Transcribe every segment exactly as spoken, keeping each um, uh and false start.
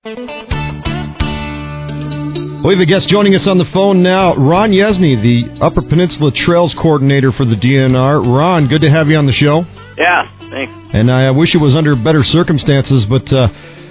We have a guest joining us on the phone now, Ron Yesney, the Upper Peninsula Trails Coordinator for the D N R. Ron, good to have you on the show. Yeah, thanks. And I wish it was under better circumstances, but uh,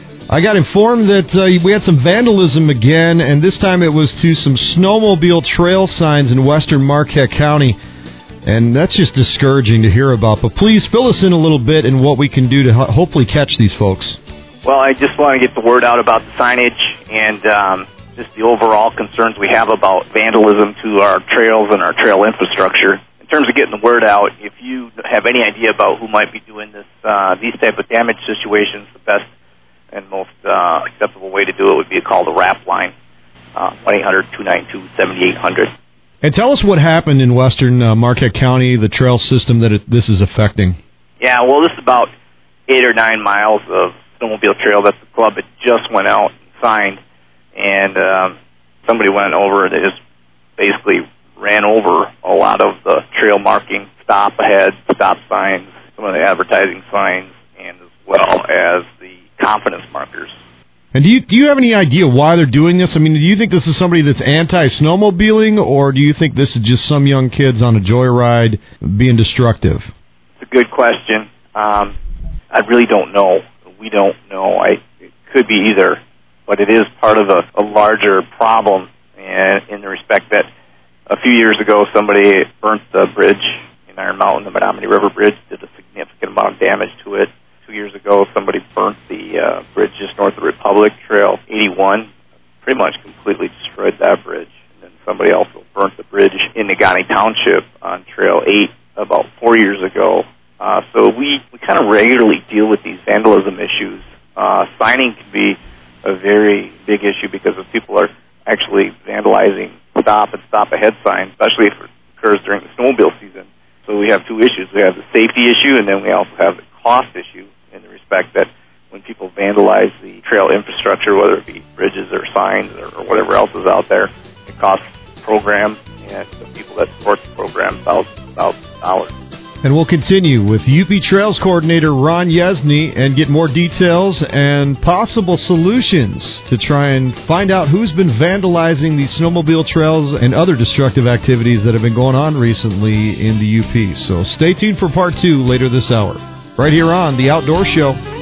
I got informed that uh, we had some vandalism again, and this time it was to some snowmobile trail signs in western Marquette County, and that's just discouraging to hear about. But please fill us in a little bit in what we can do to ho- hopefully catch these folks. Well, I just want to get the word out about the signage and um, just the overall concerns we have about vandalism to our trails and our trail infrastructure. In terms of getting the word out, if you have any idea about who might be doing this, uh, these type of damage situations, the best and most uh, acceptable way to do it would be to call the R A P line, uh, one eight hundred two nine two seven eight zero zero. And tell us what happened in western uh, Marquette County, the trail system that it, this is affecting. Yeah, well, this is about eight or nine miles of snowmobile trail that the club had just went out and signed, and um, somebody went over and they just basically ran over a lot of the trail marking, stop ahead, stop signs, some of the advertising signs, and as well as the confidence markers. And do you do you have any idea why they're doing this? I mean, do you think this is somebody that's anti-snowmobiling, or do you think this is just some young kids on a joyride being destructive? It's a good question. Um, I really don't know. We don't know. I, it could be either, but it is part of a, a larger problem in, in the respect that a few years ago somebody burnt the bridge in Iron Mountain, the Menominee River Bridge, did a significant amount of damage to it. Two years ago, somebody burnt the uh, bridge just north of Republic, Trail eighty-one, pretty much completely destroyed that bridge. And then somebody also burnt the bridge in Negaunee Township on Trail eight about four years ago. Uh, so we, we kind of regularly deal with these vandalism issues. Uh, signing can be a very big issue because if people are actually vandalizing stop and stop ahead signs, especially if it occurs during the snowmobile season. So we have two issues. We have the safety issue, and then we also have the cost issue, in the respect that when people vandalize the trail infrastructure, whether it be bridges or signs or, or whatever else is out there, it costs the program and the people that support the program thousands, thousands of dollars. And we'll continue with U P Trails Coordinator Ron Yesney and get more details and possible solutions to try and find out who's been vandalizing the snowmobile trails and other destructive activities that have been going on recently in the U P. So stay tuned for part two later this hour, right here on The Outdoor Show.